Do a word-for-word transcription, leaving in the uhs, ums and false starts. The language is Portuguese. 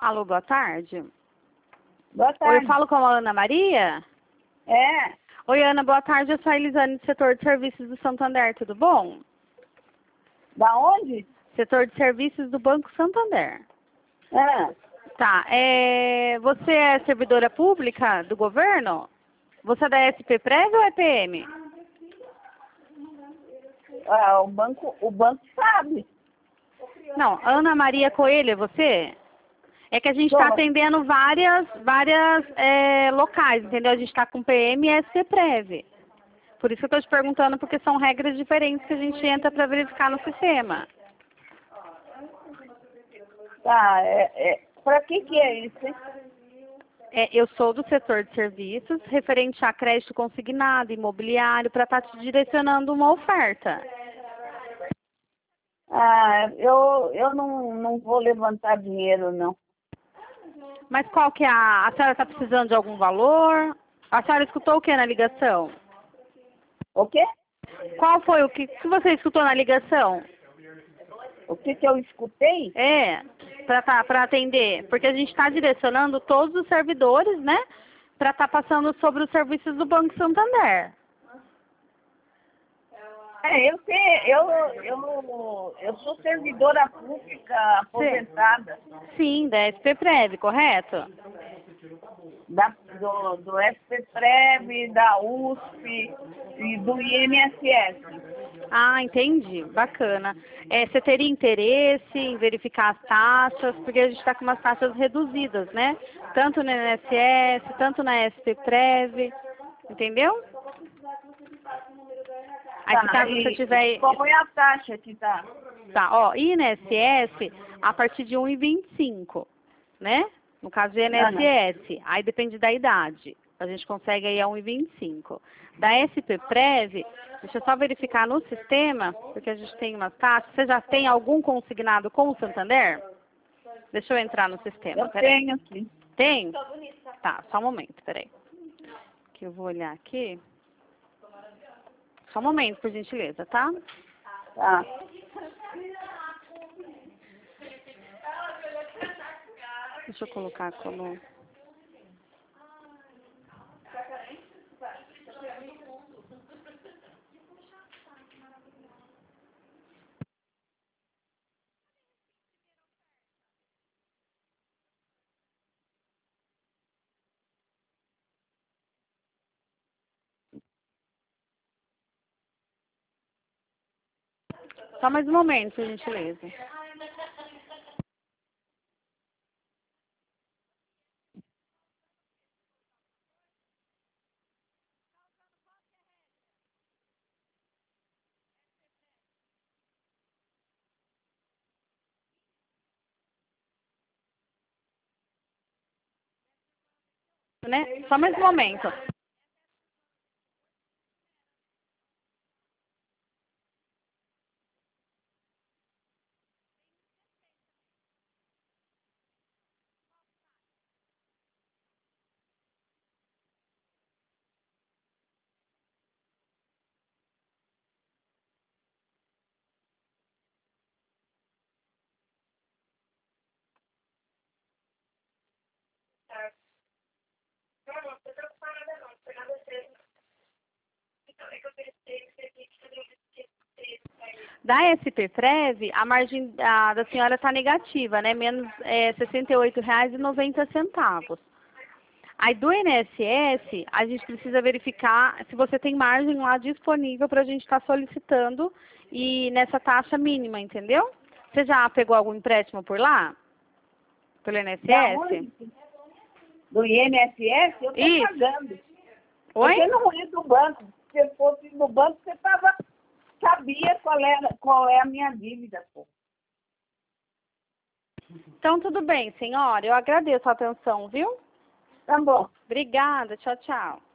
Alô, boa tarde. Boa Oi, tarde. eu falo com a Ana Maria? É. Oi, Ana, boa tarde. Eu sou a Elisane, do setor de serviços do Santander, tudo bom? Da onde? Setor de serviços do Banco Santander. É. Tá, é... você é servidora pública do governo? Você é da S P Prev ou é P M? Ah, o banco, o banco sabe. Não, Ana Maria Coelho, é você? É que a gente está Sou. atendendo várias, várias é, locais, entendeu? A gente está com P M e S P Prev. Por isso que eu estou te perguntando, porque são regras diferentes que a gente entra para verificar no sistema. Tá, é, é. Pra que que é isso, hein? É, eu sou do setor de serviços, referente a crédito consignado, imobiliário, para estar te direcionando uma oferta. Ah, eu, eu não, não vou levantar dinheiro, não. Mas qual que é a... A senhora está precisando de algum valor? A senhora escutou o que na ligação? O quê? Qual foi o que, que você escutou na ligação? O que que eu escutei? É, para tá, para atender. Porque a gente está direcionando todos os servidores, né? Para estar passando sobre os serviços do Banco Santander. É, eu sei, eu, eu, eu sou servidora pública aposentada Sim, da S P Prev, correto? da, do, do S P Prev, da U S P e do I N S S. Ah, entendi. Bacana. É, você teria interesse em verificar as taxas, porque a gente está com umas taxas reduzidas, né? Tanto no I N S S, tanto na S P Prev, entendeu? Aí se Tá, caso e você tiver... qual é a taxa que tá? Tá, ó, I N S S a partir de um e vinte e cinco, né? No caso de I N S S, aí depende da idade. A gente consegue aí a um e vinte e cinco. Da S P Prev, deixa eu só verificar no sistema, porque a gente tem umas taxas. Você já tem algum consignado com o Santander? Deixa eu entrar no sistema, Eu peraí. tenho, sim. Tem? Tá, só um momento, peraí. Que eu vou olhar aqui. Só um momento, por gentileza, tá? Tá. Deixa eu colocar como... Só mais um momento, por gentileza. Né? Só mais um momento. Da S P Prev, a margem da, da senhora está negativa, né? Menos é, sessenta e oito reais e noventa centavos. Aí do I N S S, a gente precisa verificar se você tem margem lá disponível para a gente estar solicitando e nessa taxa mínima, entendeu? Você já pegou algum empréstimo por lá? Pelo I N S Da S? onde? Do I N S S, eu tô Isso. pagando. Oi? Você não é do banco. Se fosse do banco, você tava, sabia qual, era, qual é a minha dívida, pô. Então tudo bem, senhora. Eu agradeço a atenção, viu? Tá bom. Obrigada. Tchau, tchau.